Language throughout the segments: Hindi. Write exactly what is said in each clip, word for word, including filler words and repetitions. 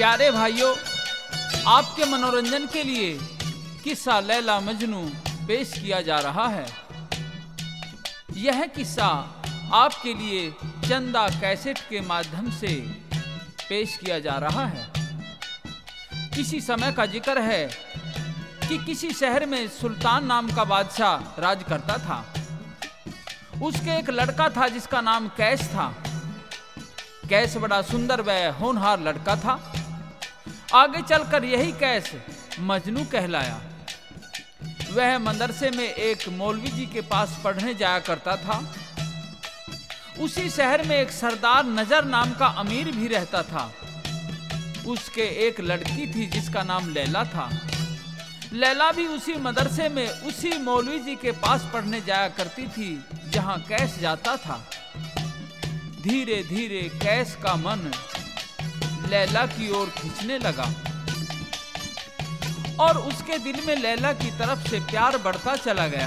प्यारे भाइयों, आपके मनोरंजन के लिए किस्सा लैला मजनू पेश किया जा रहा है। यह किस्सा आपके लिए चंदा कैसेट के माध्यम से पेश किया जा रहा है। किसी समय का जिक्र है कि किसी शहर में सुल्तान नाम का बादशाह राज करता था। उसके एक लड़का था जिसका नाम कैस था। कैस बड़ा सुंदर व होनहार लड़का था। आगे चलकर यही कैस मजनू कहलाया। वह मदरसे में एक मौलवी जी के पास पढ़ने जाया करता था। उसी शहर में एक सरदार नजर नाम का अमीर भी रहता था। उसके एक लड़की थी जिसका नाम लैला था। लैला भी उसी मदरसे में उसी मौलवी जी के पास पढ़ने जाया करती थी जहां कैस जाता था। धीरे धीरे कैस का मन लैला की ओर खींचने लगा और उसके दिल में लैला की तरफ से प्यार बढ़ता चला गया।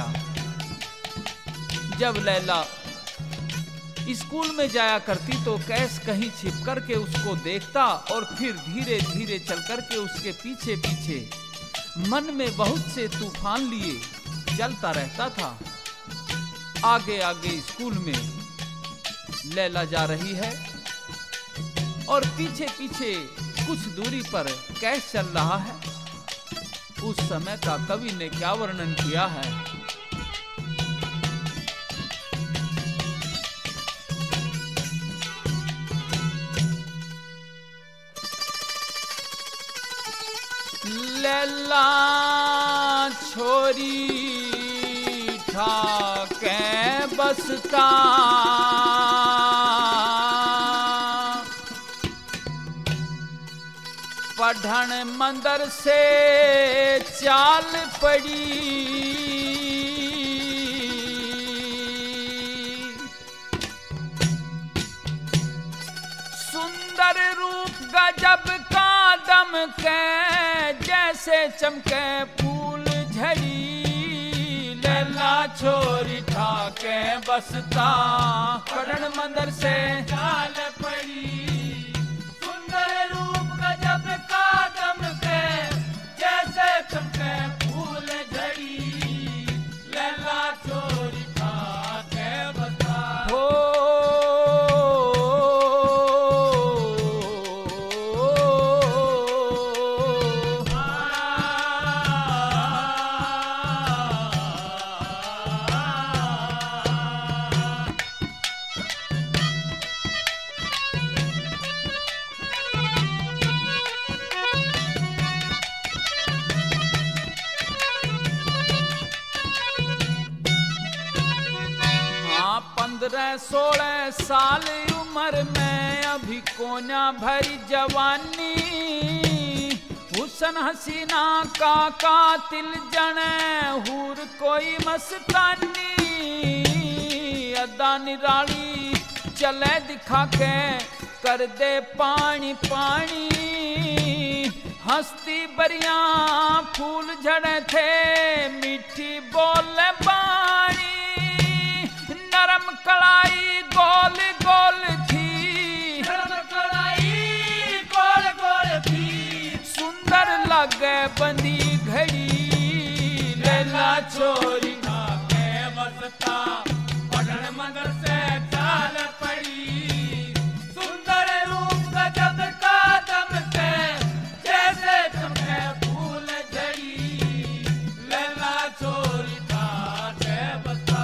जब लैला स्कूल में जाया करती तो कैस कहीं छिप करके उसको देखता और फिर धीरे धीरे चल करके उसके पीछे पीछे मन में बहुत से तूफान लिए चलता रहता था। आगे आगे स्कूल में लैला जा रही है और पीछे पीछे कुछ दूरी पर कैस चल रहा है। उस समय का कवि ने क्या वर्णन किया है। लैला छोरी ठाके बसता पढ़न मंदर से चाल पड़ी। सुंदर रूप गजब का दमके जैसे चमके फूल झड़ी। लैला छोरी ठाके बसता पढ़न मंदर से चाल पड़ी। सुंदर रूप गजब का दमके जैसे चमके फूल झड़ी। लैला छोरी ठाके बसता हो पंद्रह सोलह साल उम्र में अभी कोना भरी जवानी। हुसन हसीना का कातिल जने हूर कोई मस्तानी। अदा निराली चले दिखा के कर दे पानी पानी। हंसती बरिया फूल झड़े थे मीठी बोल बानी। नरम कलाई गोल गोल थी। नरम कलाई गोल गोल थी। सुंदर लगे बंदी घड़ी। लैला छोरी ठाके बसता पढ़न मंदर से चाल पड़ी। सुंदर रूप गजब का दमके जैसे चमके फूल झड़ी। लैला छोरी ठाके बसता।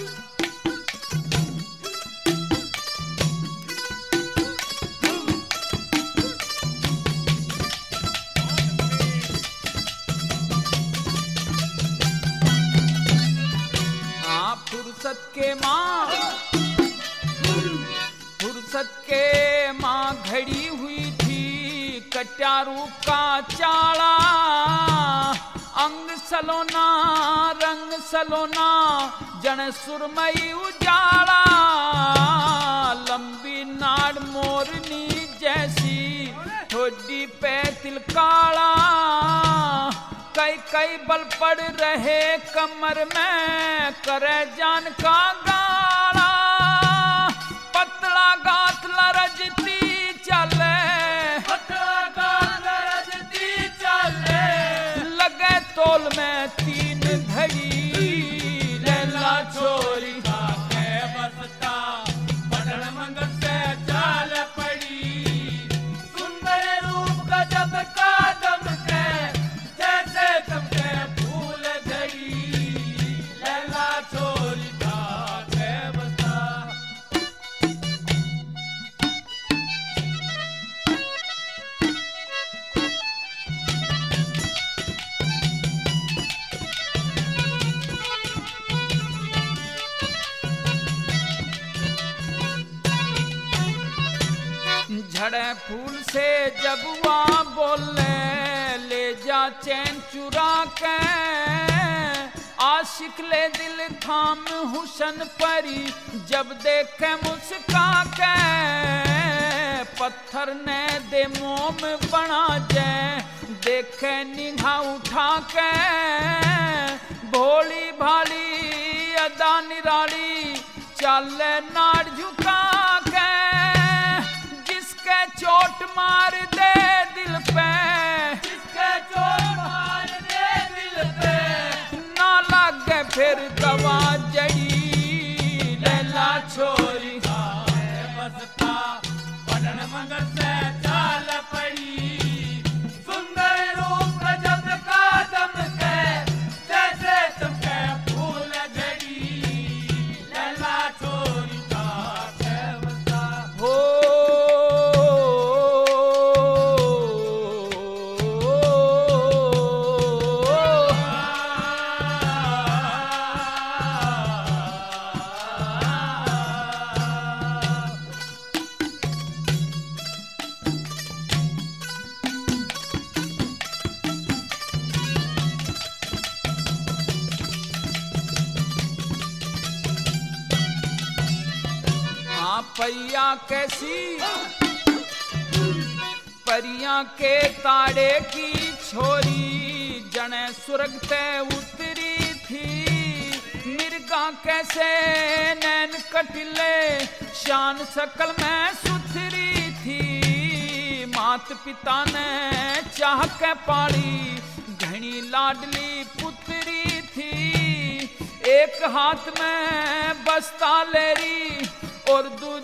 फुर्सत के माँ फुर्सत के माँ घड़ी हुई थी। कट्यारू का चाड़ा अंग सलोना रंग सलोना जन सुरमई उजाड़ा। लंबी नाड़ मोरनी जैसी ठोडी पे तिलकाड़ा। कई कई बल पड़ रहे कमर में करे जान का गाड़ा। पतला गात लरजती चले पतला गात झड़े फूल से जब वहाँ बोले ले जा चैन चुरा के, आशिक ले दिल थाम हुसन परी जब देखे मुस्का के, पत्थर ने दे मोम बना जाए देखे निगाह उठा के, भोली भाली अदा निराली चले नाड़ झुका के, जिसके चोट मार दे दिल पे, जिसके चोट मार दे दिल पे, ना लगे फिर दवा जड़ी लैला छोरी बसता पढ़न मंगल से चाल पड़ी, सुंदर रूप जब कादम के जैसे चमके फूल झड़ी, लैला छोरी का बसता हो पैया कैसी परियां के ताड़े की छोरी, जने सुरग ते उतरी थी, मिर्गा कैसे नैन कटिले शान सकल में सुथरी थी, मात पिता ने चाह के पाली घनी लाडली पुत्री थी, एक हाथ में बस्ता लेरी और